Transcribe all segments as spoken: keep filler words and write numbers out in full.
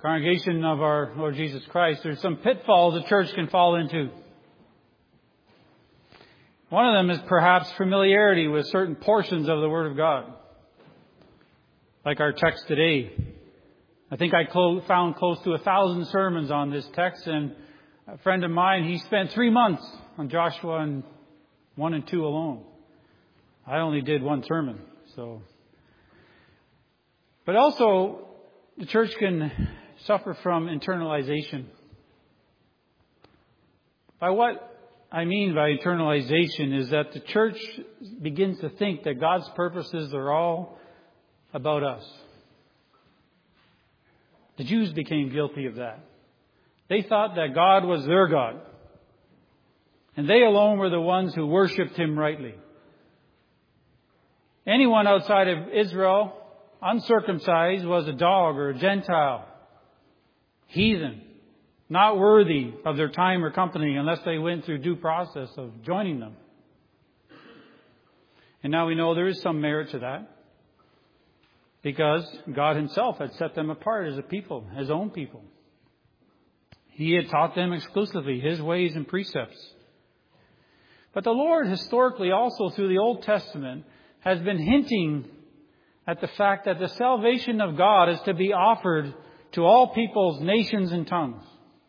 Congregation of our Lord Jesus Christ, there's some pitfalls the church can fall into. One of them is perhaps familiarity with certain portions of the Word of God. Like our text today. I think I clo- found close to a thousand sermons on this text, and a friend of mine, he spent three months on Joshua and one and two alone. I only did one sermon, so. But also, the church can suffer from internalization. By what I mean by internalization is that the church begins to think that God's purposes are all about us. The Jews became guilty of that. They thought that God was their God. And they alone were the ones who worshipped Him rightly. Anyone outside of Israel, uncircumcised, was a dog or a Gentile. Heathen. Not worthy of their time or company unless they went through due process of joining them. And now we know there is some merit to that. Because God Himself had set them apart as a people, His own people. He had taught them exclusively His ways and precepts. But the Lord historically also through the Old Testament has been hinting at the fact that the salvation of God is to be offered to all peoples, nations, and tongues.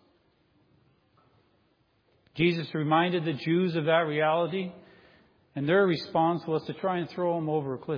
Jesus reminded the Jews of that reality, and their response was to try and throw Him over a cliff.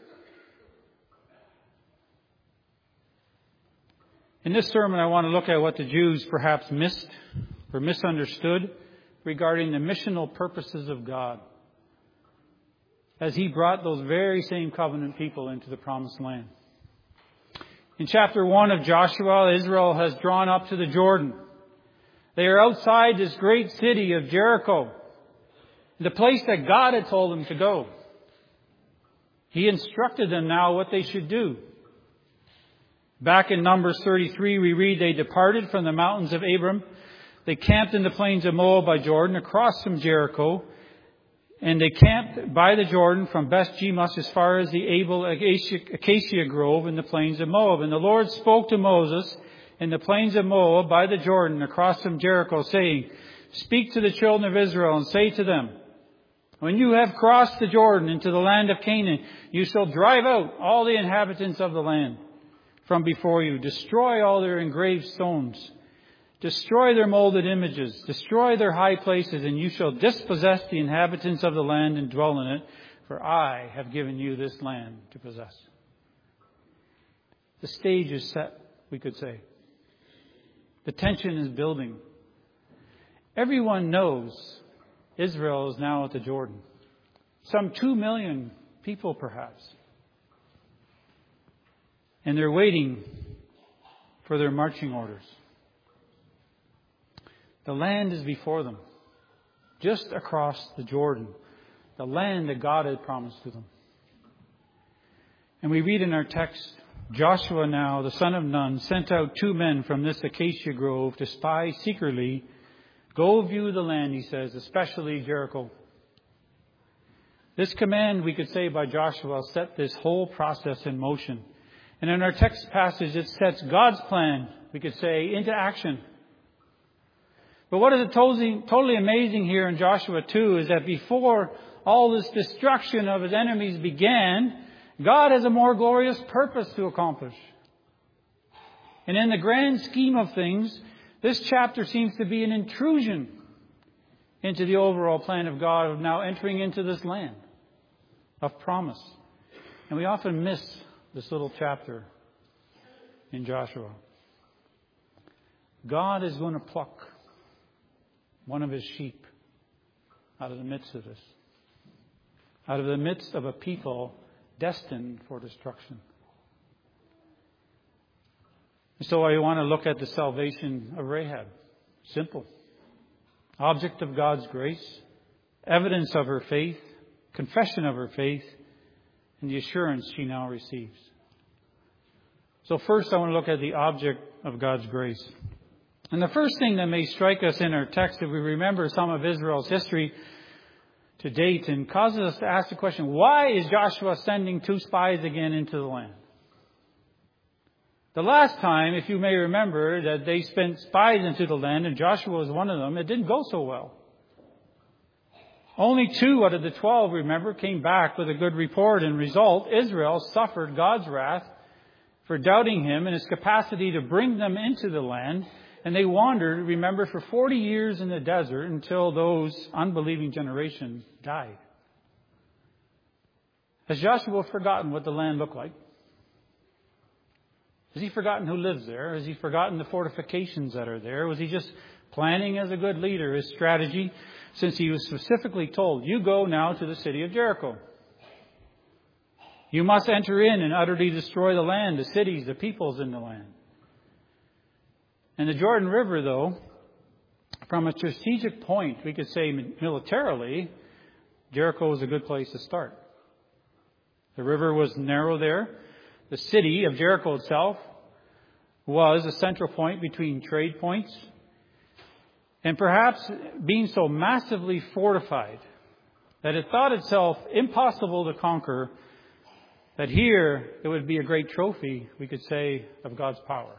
In this sermon, I want to look at what the Jews perhaps missed or misunderstood regarding the missional purposes of God as He brought those very same covenant people into the promised land. In chapter one of Joshua, Israel has drawn up to the Jordan. They are outside this great city of Jericho, the place that God had told them to go. He instructed them now what they should do. Back in Numbers thirty-three, we read, they departed from the mountains of Abram. They camped in the plains of Moab by Jordan, across from Jericho. And they camped by the Jordan from Beth Jemos as far as the Abel acacia grove in the plains of Moab. And the Lord spoke to Moses in the plains of Moab by the Jordan, across from Jericho, saying, speak to the children of Israel and say to them, when you have crossed the Jordan into the land of Canaan, you shall drive out all the inhabitants of the land from before you. Destroy all their engraved stones. Destroy their molded images. Destroy their high places, and you shall dispossess the inhabitants of the land and dwell in it, for I have given you this land to possess. The stage is set, we could say. The tension is building. Everyone knows Israel is now at the Jordan. Some two million people, perhaps. And they're waiting for their marching orders. The land is before them, just across the Jordan, the land that God had promised to them. And we read in our text, Joshua now, the son of Nun, sent out two men from this acacia grove to spy secretly. Go view the land, he says, especially Jericho. This command, we could say, by Joshua set this whole process in motion. And in our text passage, it sets God's plan, we could say, into action. But what is totally, totally amazing here in Joshua two is that before all this destruction of his enemies began, God has a more glorious purpose to accomplish. And in the grand scheme of things, this chapter seems to be an intrusion into the overall plan of God of now entering into this land of promise. And we often miss this little chapter in Joshua. God is going to pluck one of His sheep out of the midst of this. Out of the midst of a people destined for destruction. So I want to look at the salvation of Rahab. Simple. Object of God's grace. Evidence of her faith. Confession of her faith. And the assurance she now receives. So first I want to look at the object of God's grace. And the first thing that may strike us in our text, if we remember some of Israel's history to date, and causes us to ask the question, why is Joshua sending two spies again into the land? The last time, if you may remember, that they sent spies into the land, and Joshua was one of them, it didn't go so well. Only two out of the twelve, remember, came back with a good report, and result, Israel suffered God's wrath for doubting Him and His capacity to bring them into the land. And they wandered, remember, for forty years in the desert until those unbelieving generation died. Has Joshua forgotten what the land looked like? Has he forgotten who lives there? Has he forgotten the fortifications that are there? Was he just planning as a good leader his strategy, since he was specifically told, you go now to the city of Jericho. You must enter in and utterly destroy the land, the cities, the peoples in the land. And the Jordan River, though, from a strategic point, we could say militarily, Jericho was a good place to start. The river was narrow there. The city of Jericho itself was a central point between trade points. And perhaps being so massively fortified that it thought itself impossible to conquer, that here it would be a great trophy, we could say, of God's power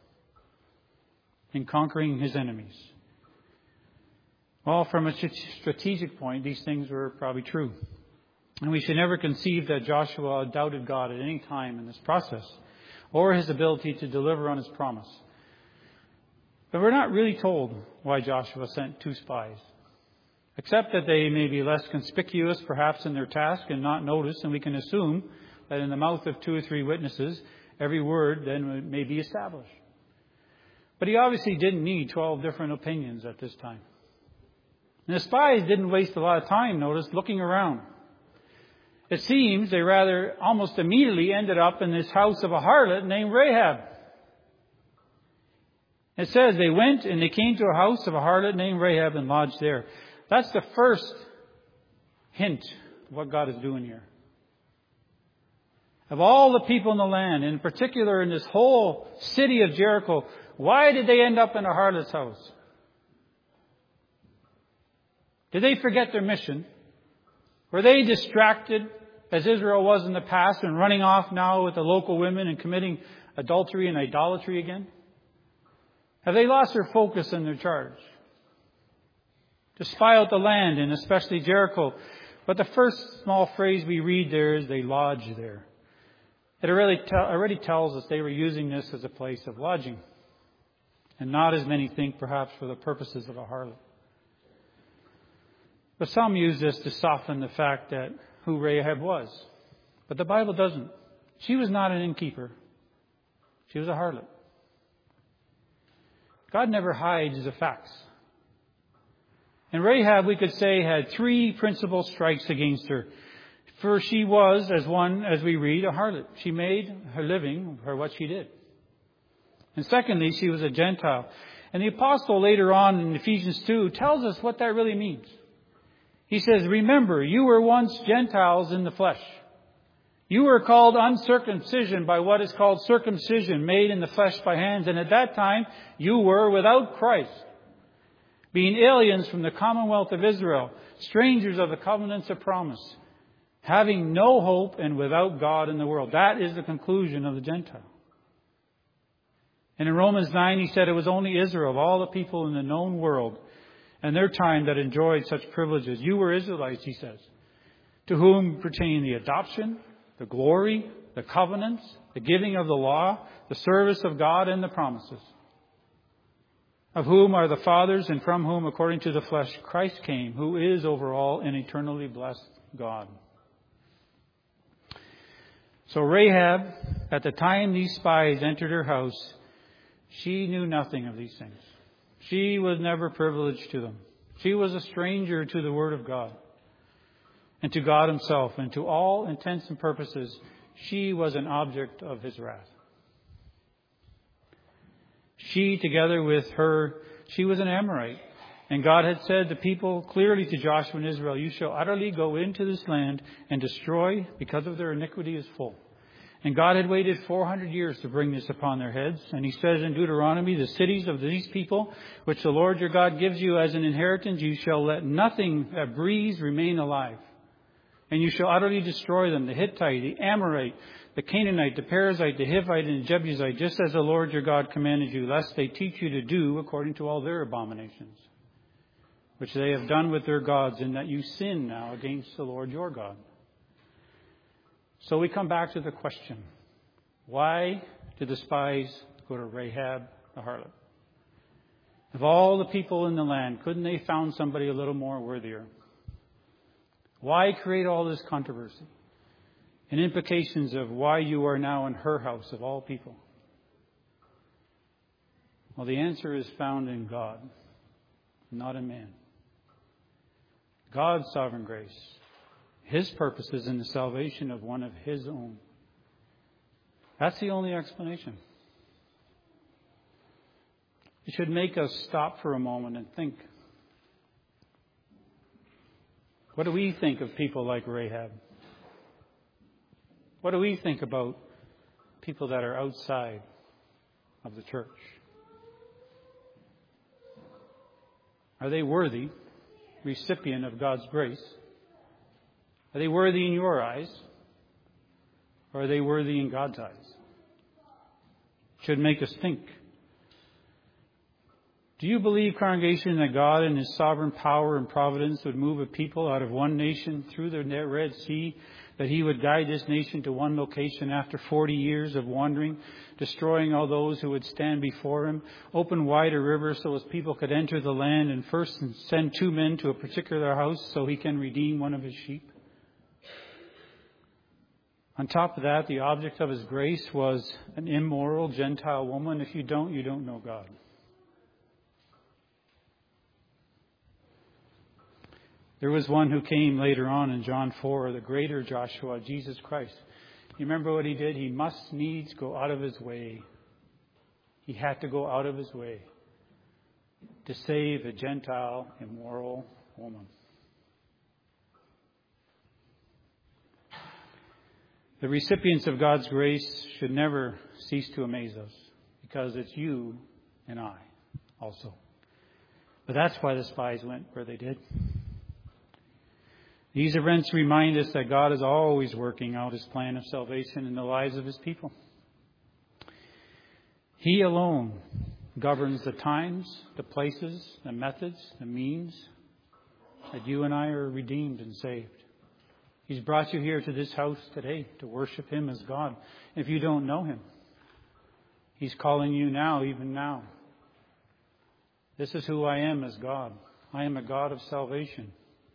in conquering His enemies. Well, from a strategic point, these things were probably true. And we should never conceive that Joshua doubted God at any time in this process, or His ability to deliver on His promise. But we're not really told why Joshua sent two spies, except that they may be less conspicuous perhaps in their task and not noticed, and we can assume that in the mouth of two or three witnesses, every word then may be established. But he obviously didn't need twelve different opinions at this time. And the spies didn't waste a lot of time, notice, looking around. It seems they rather almost immediately ended up in this house of a harlot named Rahab. It says they went and they came to a house of a harlot named Rahab and lodged there. That's the first hint of what God is doing here. Of all the people in the land, in particular in this whole city of Jericho, why did they end up in a harlot's house? Did they forget their mission? Were they distracted, as Israel was in the past, and running off now with the local women and committing adultery and idolatry again? Have they lost their focus and their charge? To spy out the land, and especially Jericho. But the first small phrase we read there is they lodged there. It already, te- already tells us they were using this as a place of lodging. And not, as many think, perhaps for the purposes of a harlot. But some use this to soften the fact that who Rahab was. But the Bible doesn't. She was not an innkeeper. She was a harlot. God never hides the facts. And Rahab, we could say, had three principal strikes against her. First, she was, as one, as we read, a harlot. She made her living for what she did. And secondly, she was a Gentile. And the apostle later on in Ephesians two tells us what that really means. He says, remember, you were once Gentiles in the flesh. You were called uncircumcision by what is called circumcision, made in the flesh by hands. And at that time, you were without Christ, being aliens from the commonwealth of Israel, strangers of the covenants of promise, having no hope and without God in the world. That is the conclusion of the Gentile. And in Romans nine, he said it was only Israel, of all the people in the known world and their time, that enjoyed such privileges. You were Israelites, he says, to whom pertain the adoption, the glory, the covenants, the giving of the law, the service of God, and the promises, of whom are the fathers, and from whom, according to the flesh, Christ came, who is over all and eternally blessed God. So Rahab, at the time these spies entered her house, she knew nothing of these things. She was never privileged to them. She was a stranger to the Word of God and to God Himself. And to all intents and purposes, she was an object of His wrath. She, together with her, she was an Amorite. And God had said to people clearly to Joshua and Israel, you shall utterly go into this land and destroy, because of their iniquity is full. And God had waited four hundred years to bring this upon their heads. And He says in Deuteronomy, the cities of these people, which the Lord your God gives you as an inheritance, you shall let nothing that breathes remain alive. And you shall utterly destroy them, the Hittite, the Amorite, the Canaanite, the Perizzite, the Hivite, and the Jebusite, just as the Lord your God commanded you, lest they teach you to do according to all their abominations, which they have done with their gods, and that you sin now against the Lord your God. So we come back to the question, why did the spies go to Rahab the harlot? Of all the people in the land, couldn't they found somebody a little more worthier? Why create all this controversy and implications of why you are now in her house of all people? Well, the answer is found in God, not in man. God's sovereign grace, His purposes in the salvation of one of His own. That's the only explanation. It should make us stop for a moment and think. What do we think of people like Rahab? What do we think about people that are outside of the church? Are they worthy, recipient of God's grace? Are they worthy in your eyes? Or are they worthy in God's eyes? It should make us think. Do you believe, congregation, that God in His sovereign power and providence would move a people out of one nation through the Red Sea, that He would guide this nation to one location after forty years of wandering, destroying all those who would stand before Him, open wide a river so as people could enter the land, and first send two men to a particular house so He can redeem one of His sheep? On top of that, the object of His grace was an immoral Gentile woman. If you don't, you don't know God. There was one who came later on in John four, the greater Joshua, Jesus Christ. You remember what He did? He must needs go out of His way. He had to go out of His way to save a Gentile, immoral woman. The recipients of God's grace should never cease to amaze us, because it's you and I also. But that's why the spies went where they did. These events remind us that God is always working out His plan of salvation in the lives of His people. He alone governs the times, the places, the methods, the means that you and I are redeemed and saved. He's brought you here to this house today to worship Him as God. If you don't know Him, He's calling you now, even now. This is who I am as God. I am a God of salvation.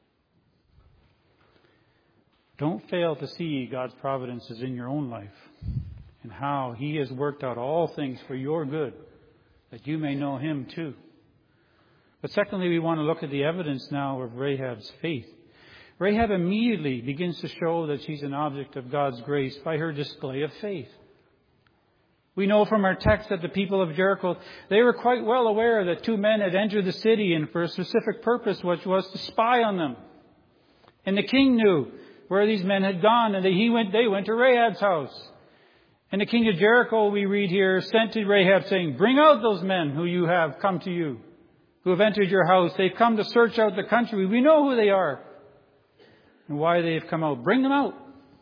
Don't fail to see God's providences in your own life and how He has worked out all things for your good, that you may know Him too. But secondly, we want to look at the evidence now of Rahab's faith. Rahab immediately begins to show that she's an object of God's grace by her display of faith. We know from our text that the people of Jericho, they were quite well aware that two men had entered the city and for a specific purpose, which was to spy on them. And the king knew where these men had gone, and they, he went, they went to Rahab's house. And the king of Jericho, we read here, sent to Rahab saying, bring out those men who you have come to you, who have entered your house. They've come to search out the country. We know who they are and why they have come out. Bring them out.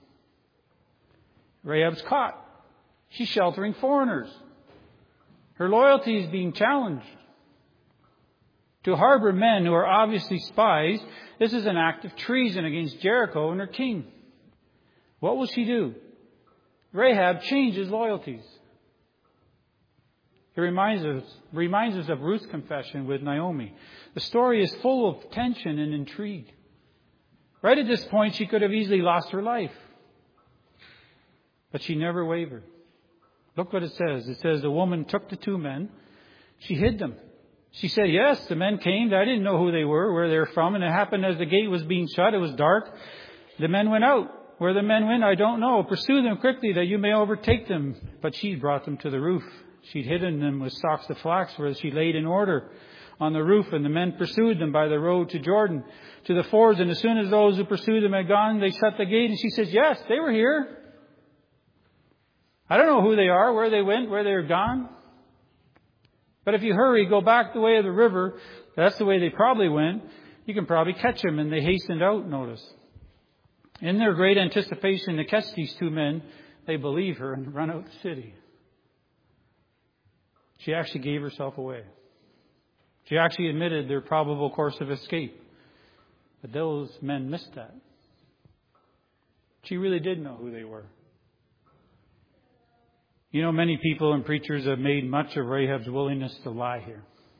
Rahab's caught. She's sheltering foreigners. Her loyalty is being challenged. To harbor men who are obviously spies, this is an act of treason against Jericho and her king. What will she do? Rahab changes loyalties. It reminds us, reminds us of Ruth's confession with Naomi. The story is full of tension and intrigue. Right at this point, she could have easily lost her life. But she never wavered. Look what it says. It says the woman took the two men. She hid them. She said, yes, the men came. I didn't know who they were, where they were from. And it happened as the gate was being shut. It was dark. The men went out. Where the men went, I don't know. Pursue them quickly that you may overtake them. But she brought them to the roof. She'd hidden them with stalks of flax where she laid in order on the roof. And the men pursued them by the road to Jordan, to the fords. And as soon as those who pursued them had gone, they shut the gate. And she says, yes, they were here. I don't know who they are, where they went, where they were gone. But if you hurry, go back the way of the river, that's the way they probably went, you can probably catch them. And they hastened out, notice. In their great anticipation to catch these two men, they believe her and run out the city. She actually gave herself away. She actually admitted their probable course of escape. But those men missed that. She really did know who they were. You know, many people and preachers have made much of Rahab's willingness to lie here.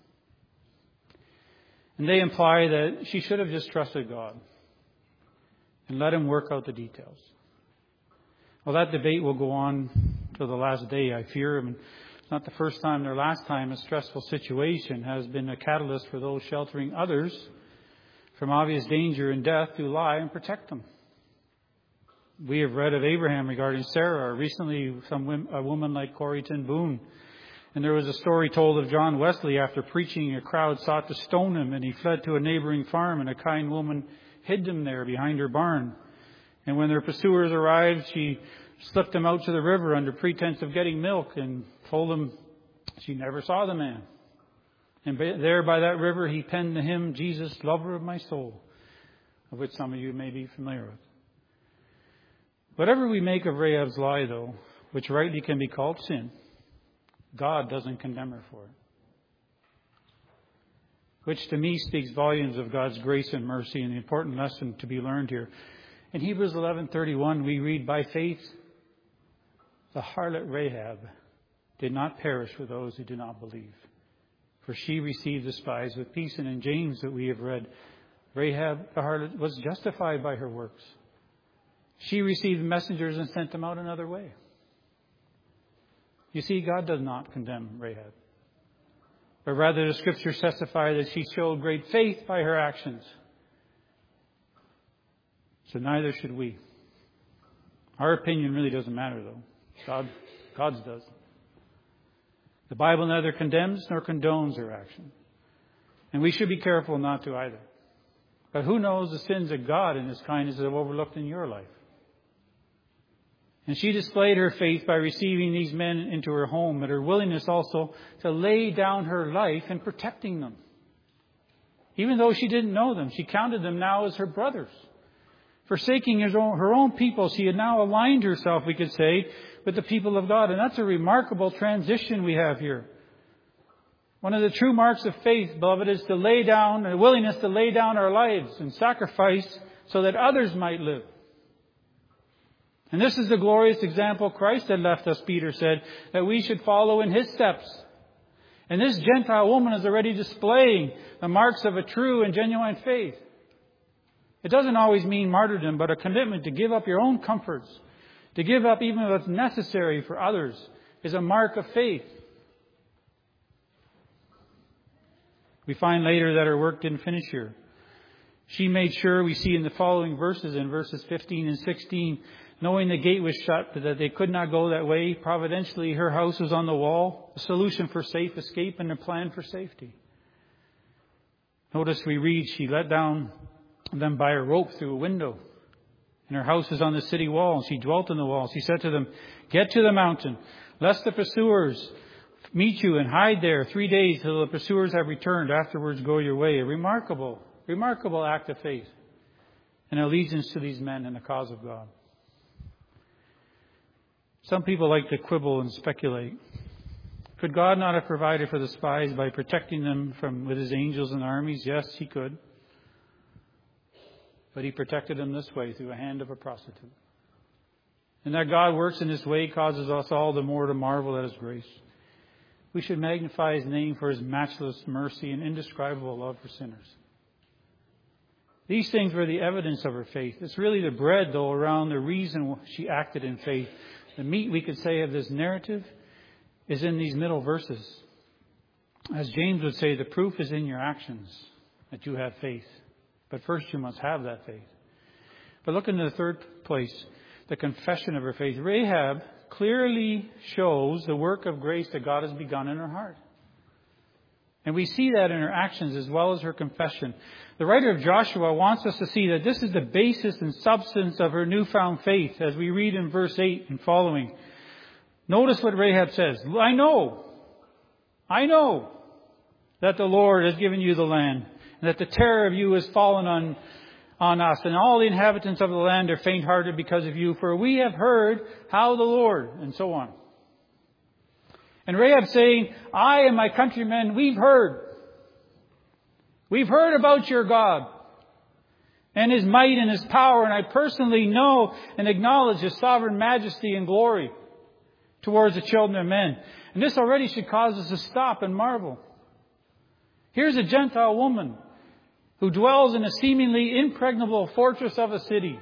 And they imply that she should have just trusted God and let Him work out the details. Well, that debate will go on till the last day, I fear. I mean, it's not the first time or last time a stressful situation has been a catalyst for those sheltering others from obvious danger and death to lie and protect them. We have read of Abraham regarding Sarah, or recently some a woman like Corrie ten Boom. And there was a story told of John Wesley. After preaching, a crowd sought to stone him, and he fled to a neighboring farm, and a kind woman hid him there behind her barn. And when their pursuers arrived, she slipped him out to the river under pretense of getting milk, and told him she never saw the man. And there by that river he penned the hymn, Jesus, Lover of My Soul, of which some of you may be familiar with. Whatever we make of Rahab's lie, though, which rightly can be called sin, God doesn't condemn her for it. Which to me speaks volumes of God's grace and mercy, and the important lesson to be learned here. In Hebrews eleven thirty-one, we read, by faith, the harlot Rahab did not perish with those who do not believe, for she received the spies with peace. And in James that we have read, Rahab the harlot was justified by her works. She received messengers and sent them out another way. You see, God does not condemn Rahab, but rather the Scriptures testify that she showed great faith by her actions. So neither should we. Our opinion really doesn't matter, though. God, God's does. The Bible neither condemns nor condones her action. And we should be careful not to either. But who knows the sins that God in His kindness have overlooked in your life? And she displayed her faith by receiving these men into her home, and her willingness also to lay down her life in protecting them. Even though she didn't know them, she counted them now as her brothers. Forsaking his own, her own people, she had now aligned herself, we could say, with the people of God. And that's a remarkable transition we have here. One of the true marks of faith, beloved, is to lay down, a willingness to lay down our lives and sacrifice so that others might live. And this is the glorious example Christ had left us, Peter said, that we should follow in His steps. And this Gentile woman is already displaying the marks of a true and genuine faith. It doesn't always mean martyrdom, but a commitment to give up your own comforts, to give up even what's necessary for others, is a mark of faith. We find later that her work didn't finish here. She made sure, we see in the following verses, in verses fifteen and sixteen, knowing the gate was shut, that they could not go that way, providentially her house was on the wall, a solution for safe escape and a plan for safety. Notice we read, she let down them by a rope through a window. And her house is on the city wall. She dwelt in the wall. She said to them, get to the mountain, lest the pursuers meet you, and hide there three days till the pursuers have returned. Afterwards go your way. A remarkable, remarkable act of faith and allegiance to these men and the cause of God. Some people like to quibble and speculate. Could God not have provided for the spies by protecting them from with His angels and armies? Yes, He could. But He protected them this way, through the hand of a prostitute. And that God works in this way causes us all the more to marvel at His grace. We should magnify His name for His matchless mercy and indescribable love for sinners. These things were the evidence of her faith. It's really the bread, though, around the reason she acted in faith. The meat, we could say, of this narrative is in these middle verses. As James would say, the proof is in your actions that you have faith. But first you must have that faith. But look in the third place, the confession of her faith. Rahab clearly shows the work of grace that God has begun in her heart. And we see that in her actions as well as her confession. The writer of Joshua wants us to see that this is the basis and substance of her newfound faith, as we read in verse eight and following. Notice what Rahab says. I know, I know that the Lord has given you the land, and that the terror of you has fallen on, on us, and all the inhabitants of the land are faint-hearted because of you, for we have heard how the Lord," and so on. And Rahab saying, "I and my countrymen, we've heard. We've heard about your God and His might and His power, and I personally know and acknowledge His sovereign majesty and glory towards the children of men." And this already should cause us to stop and marvel. Here's a Gentile woman who dwells in a seemingly impregnable fortress of a city,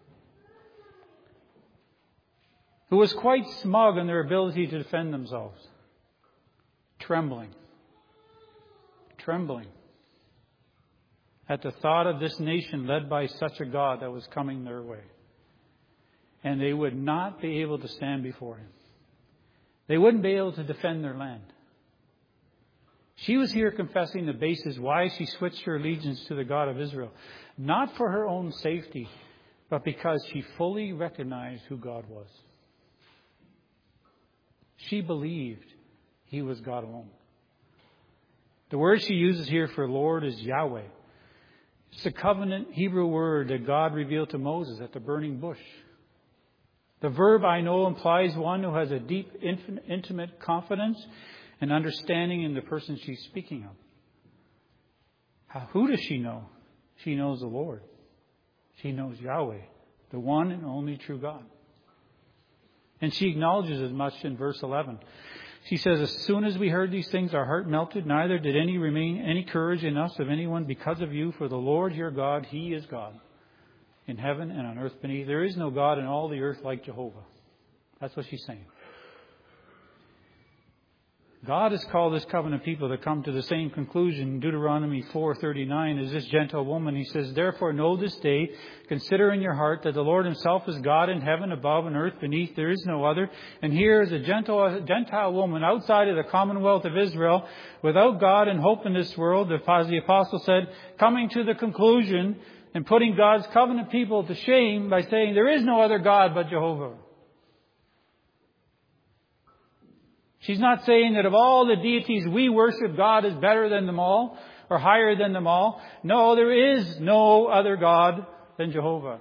who was quite smug in their ability to defend themselves. Trembling. Trembling. At the thought of this nation led by such a God that was coming their way. And they would not be able to stand before Him. They wouldn't be able to defend their land. She was here confessing the basis why she switched her allegiance to the God of Israel. Not for her own safety, but because she fully recognized who God was. She believed He was God alone. The word she uses here for Lord is Yahweh. It's a covenant Hebrew word that God revealed to Moses at the burning bush. The verb "I know" implies one who has a deep, intimate confidence and understanding in the person she's speaking of. How, who does she know? She knows the Lord. She knows Yahweh, the one and only true God. And she acknowledges as much in verse eleven. She says, "As soon as we heard these things, our heart melted. Neither did any remain any courage in us of anyone because of you. For the Lord your God, He is God in heaven and on earth beneath. There is no God in all the earth like Jehovah." That's what she's saying. God has called this covenant people to come to the same conclusion in Deuteronomy four thirty-nine as this Gentile woman. He says, "Therefore know this day, consider in your heart that the Lord Himself is God in heaven above and earth beneath. There is no other. And here is a Gentile, Gentile woman outside of the commonwealth of Israel, without God and hope in this world," as the apostle said, coming to the conclusion and putting God's covenant people to shame by saying there is no other God but Jehovah. She's not saying that of all the deities we worship, God is better than them all or higher than them all. No, there is no other God than Jehovah.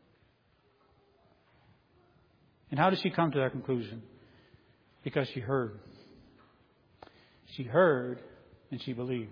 And how did she come to that conclusion? Because she heard. She heard and she believed.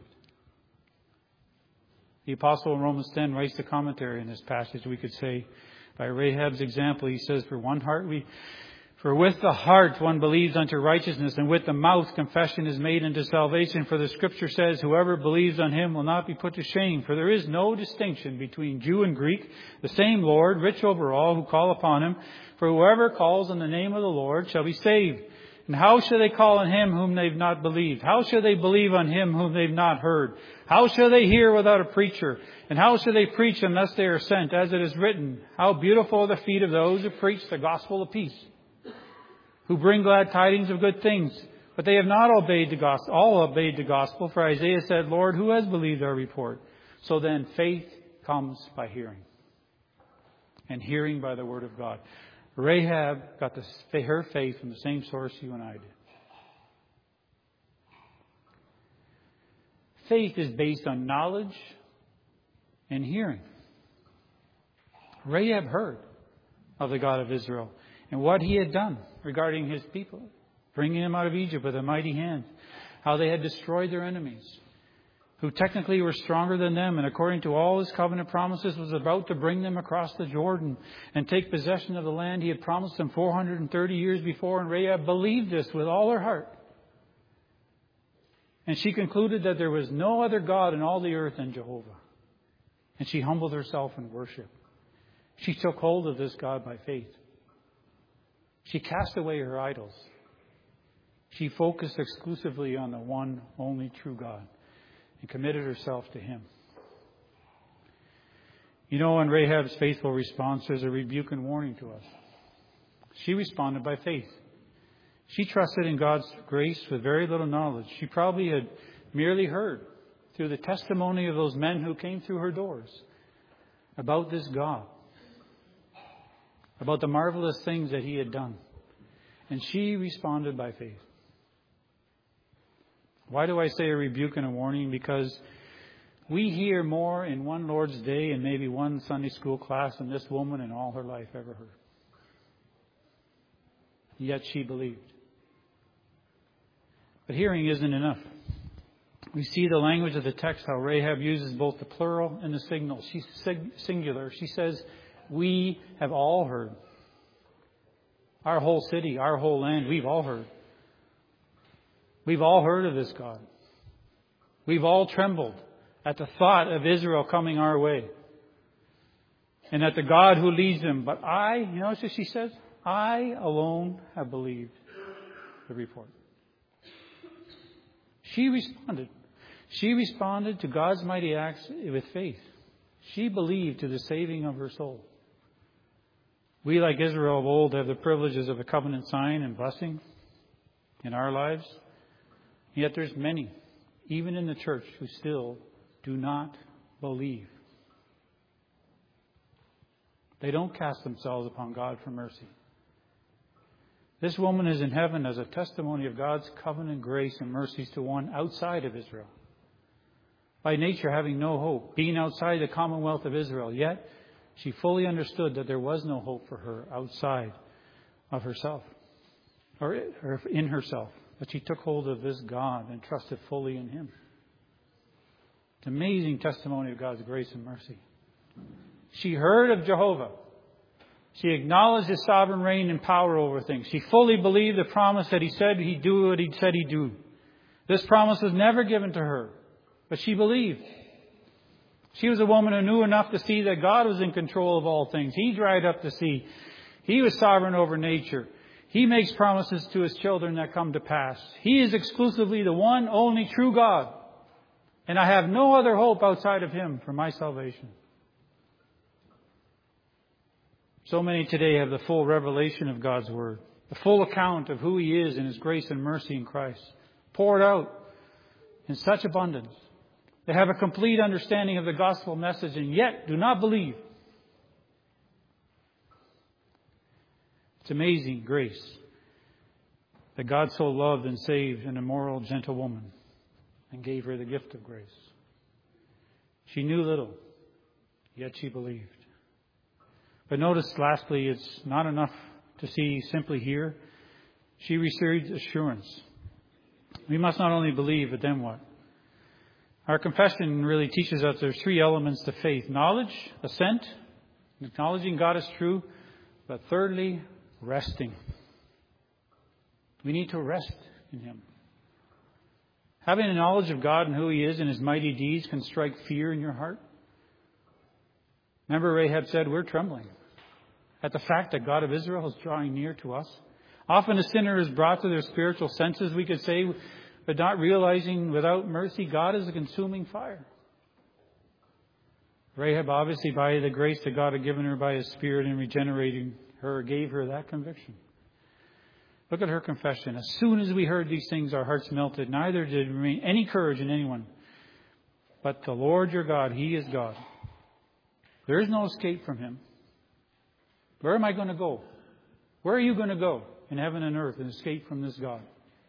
The apostle in Romans ten writes the commentary in this passage. We could say, by Rahab's example, he says, "For one heart we... For with the heart one believes unto righteousness, and with the mouth confession is made unto salvation. For the Scripture says, whoever believes on Him will not be put to shame. For there is no distinction between Jew and Greek, the same Lord, rich over all who call upon Him. For whoever calls on the name of the Lord shall be saved. And how shall they call on Him whom they've not believed? How shall they believe on Him whom they've not heard? How shall they hear without a preacher? And how shall they preach unless they are sent? As it is written, how beautiful are the feet of those who preach the gospel of peace, who bring glad tidings of good things. But they have not obeyed the gospel, all obeyed the gospel. For Isaiah said, Lord, who has believed our report? So then faith comes by hearing, and hearing by the word of God." Rahab got the, her faith from the same source you and I did. Faith is based on knowledge and hearing. Rahab heard of the God of Israel and what He had done regarding His people, bringing them out of Egypt with a mighty hand, how they had destroyed their enemies, who technically were stronger than them, and according to all His covenant promises was about to bring them across the Jordan and take possession of the land He had promised them four hundred thirty years before. And Rahab believed this with all her heart. And she concluded that there was no other God in all the earth than Jehovah. And she humbled herself in worship. She took hold of this God by faith. She cast away her idols. She focused exclusively on the one only true God and committed herself to Him. You know, in Rahab's faithful response, there's a rebuke and warning to us. She responded by faith. She trusted in God's grace with very little knowledge. She probably had merely heard through the testimony of those men who came through her doors about this God, about the marvelous things that He had done. And she responded by faith. Why do I say a rebuke and a warning? Because We hear more in one Lord's Day and maybe one Sunday school class than this woman in all her life ever heard. Yet she believed. But hearing isn't enough. We see the language of the text, how Rahab uses both the plural and the signal. She's singular. She says, we have all heard. Our whole city, our whole land, we've all heard. We've all heard of this God. We've all trembled at the thought of Israel coming our way. And at the God who leads them. But I, you know what she says? I alone have believed the report. She responded. She responded to God's mighty acts with faith. She believed to the saving of her soul. We, like Israel of old, have the privileges of a covenant sign and blessing in our lives. Yet there's many, even in the church, who still do not believe. They don't cast themselves upon God for mercy. This woman is in heaven as a testimony of God's covenant grace and mercies to one outside of Israel. By nature, having no hope, being outside the commonwealth of Israel, yet she fully understood that there was no hope for her outside of herself, or in herself. But she took hold of this God and trusted fully in Him. It's an amazing testimony of God's grace and mercy. She heard of Jehovah. She acknowledged His sovereign reign and power over things. She fully believed the promise that He said He'd do what He said He'd do. This promise was never given to her, but she believed. She was a woman who knew enough to see that God was in control of all things. He dried up the sea. He was sovereign over nature. He makes promises to His children that come to pass. He is exclusively the one, only true God. And I have no other hope outside of Him for my salvation. So many today have the full revelation of God's Word, the full account of who He is and His grace and mercy in Christ, poured out in such abundance. They have a complete understanding of the gospel message and yet do not believe. It's amazing grace that God so loved and saved an immoral, gentle woman and gave her the gift of grace. She knew little, yet she believed. But notice, lastly, it's not enough to see simply here. She received assurance. We must not only believe, but then what? Our confession really teaches us there's three elements to faith. Knowledge, assent, acknowledging God is true. But thirdly, resting. We need to rest in Him. Having a knowledge of God and who He is and His mighty deeds can strike fear in your heart. Remember, Rahab said, we're trembling at the fact that God of Israel is drawing near to us. Often a sinner is brought to their spiritual senses, we could say, but not realizing without mercy, God is a consuming fire. Rahab, obviously, by the grace that God had given her by His Spirit in regenerating her, gave her that conviction. Look at her confession. As soon as we heard these things, our hearts melted. Neither did remain any courage in anyone. But the Lord your God, He is God. There is no escape from Him. Where am I going to go? Where are you going to go in heaven and earth and escape from this God?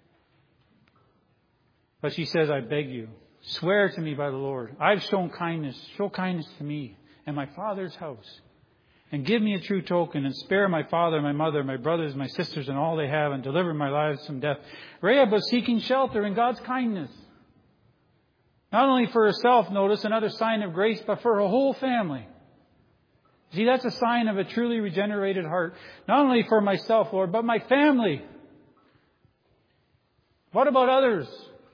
But she says, I beg you, swear to me by the Lord. I've shown kindness. Show kindness to me and my father's house. And give me a true token and spare my father, my mother, my brothers, my sisters, and all they have, and deliver my lives from death. Rahab was seeking shelter in God's kindness. Not only for herself, notice, another sign of grace, but for her whole family. See, that's a sign of a truly regenerated heart. Not only for myself, Lord, but my family. What about others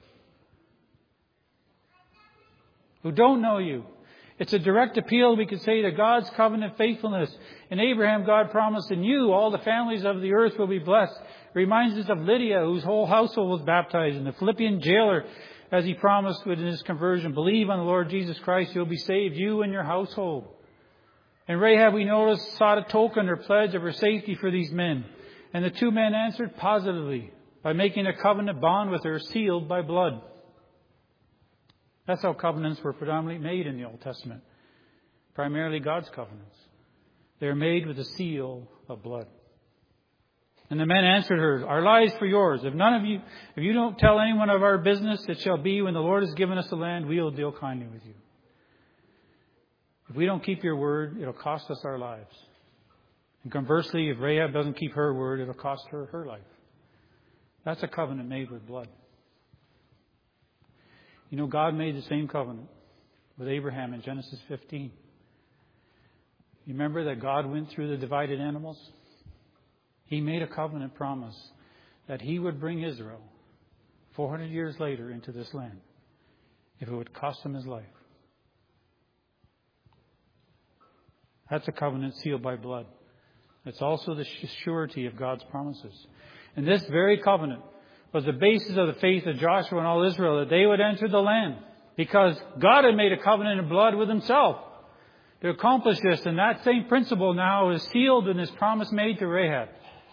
who don't know You? It's a direct appeal, we could say, to God's covenant faithfulness. In Abraham, God promised, in you, all the families of the earth will be blessed. It reminds us of Lydia, whose whole household was baptized, and the Philippian jailer, as he promised within his conversion, believe on the Lord Jesus Christ, you'll be saved, you and your household. And Rahab, we notice, sought a token or pledge of her safety for these men. And the two men answered positively by making a covenant bond with her, sealed by blood. That's how covenants were predominantly made in the Old Testament. Primarily God's covenants. They are made with a seal of blood. And the men answered her, our lives for yours. If none of you, if you don't tell anyone of our business, it shall be when the Lord has given us the land, we will deal kindly with you. If we don't keep your word, it'll cost us our lives. And conversely, if Rahab doesn't keep her word, it'll cost her her life. That's a covenant made with blood. You know, God made the same covenant with Abraham in Genesis fifteen. You remember that God went through the divided animals? He made a covenant promise that He would bring Israel four hundred years later into this land if it would cost Him His life. That's a covenant sealed by blood. It's also the surety of God's promises. And this very covenant was the basis of the faith of Joshua and all Israel, that they would enter the land, because God had made a covenant in blood with Himself to accomplish this. And that same principle now is sealed in His promise made to Rahab.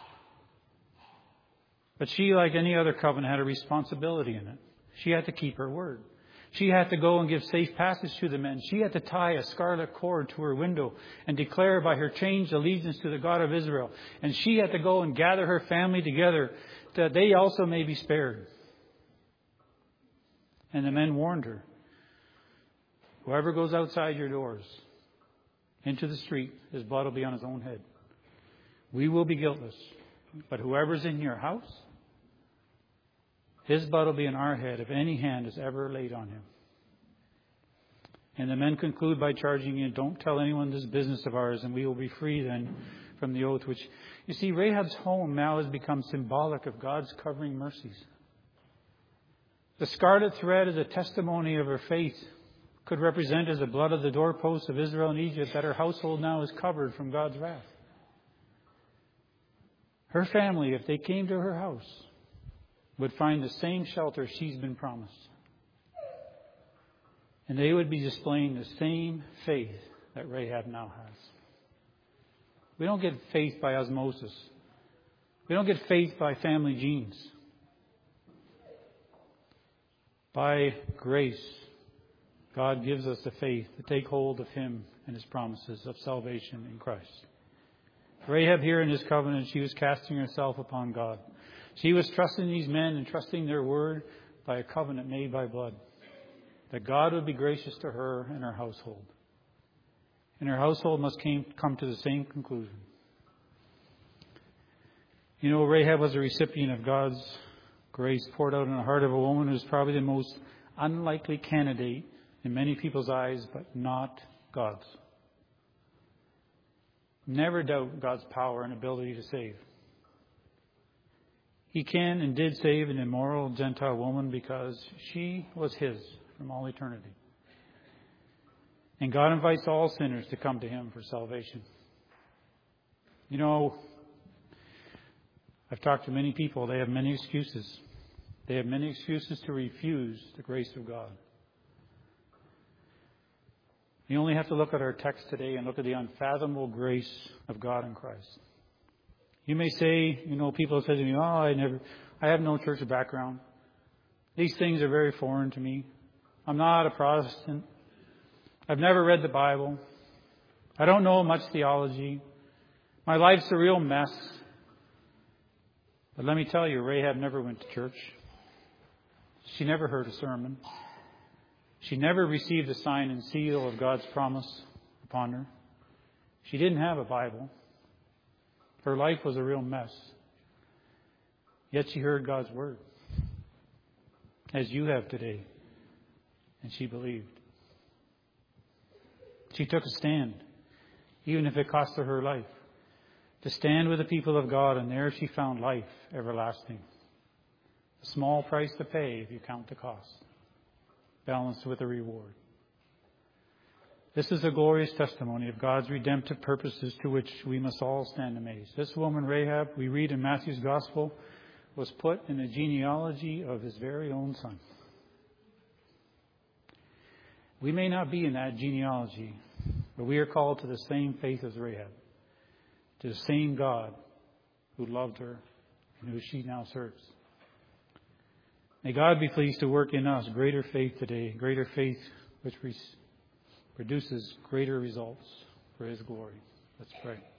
But she, like any other covenant, had a responsibility in it. She had to keep her word. She had to go and give safe passage to the men. She had to tie a scarlet cord to her window and declare by her changed allegiance to the God of Israel. And she had to go and gather her family together that they also may be spared. And the men warned her, whoever goes outside your doors into the street, his blood will be on his own head. We will be guiltless. But whoever's in your house, his blood will be on our head if any hand is ever laid on him. And the men conclude by charging you, don't tell anyone this business of ours, and we will be free then from the oath. Which, you see, Rahab's home now has become symbolic of God's covering mercies. The scarlet thread is a testimony of her faith. Could represent as the blood of the doorposts of Israel and Egypt that her household now is covered from God's wrath. Her family, if they came to her house, would find the same shelter she's been promised. And they would be displaying the same faith that Rahab now has. We don't get faith by osmosis. We don't get faith by family genes. By grace, God gives us the faith to take hold of Him and His promises of salvation in Christ. Rahab here in this covenant, she was casting herself upon God. She was trusting these men and trusting their word by a covenant made by blood. That God would be gracious to her and her household. And her household must came, come to the same conclusion. You know, Rahab was a recipient of God's grace poured out in the heart of a woman who is probably the most unlikely candidate in many people's eyes, but not God's. Never doubt God's power and ability to save. He can and did save an immoral Gentile woman because she was His from all eternity. And God invites all sinners to come to Him for salvation. You know, I've talked to many people. They have many excuses. They have many excuses to refuse the grace of God. You only have to look at our text today and look at the unfathomable grace of God in Christ. You may say, you know, people say to me, oh, I never, I have no church background. These things are very foreign to me. I'm not a Protestant. I've never read the Bible. I don't know much theology. My life's a real mess. But let me tell you, Rahab never went to church. She never heard a sermon. She never received the sign and seal of God's promise upon her. She didn't have a Bible. Her life was a real mess. Yet she heard God's word, as you have today, and she believed. She took a stand, even if it cost her her life, to stand with the people of God, and there she found life everlasting. A small price to pay if you count the cost, balanced with a reward. This is a glorious testimony of God's redemptive purposes to which we must all stand amazed. This woman, Rahab, we read in Matthew's Gospel, was put in the genealogy of His very own Son. We may not be in that genealogy, but we are called to the same faith as Rahab, to the same God who loved her and who she now serves. May God be pleased to work in us greater faith today, greater faith which produces greater results for His glory. Let's pray.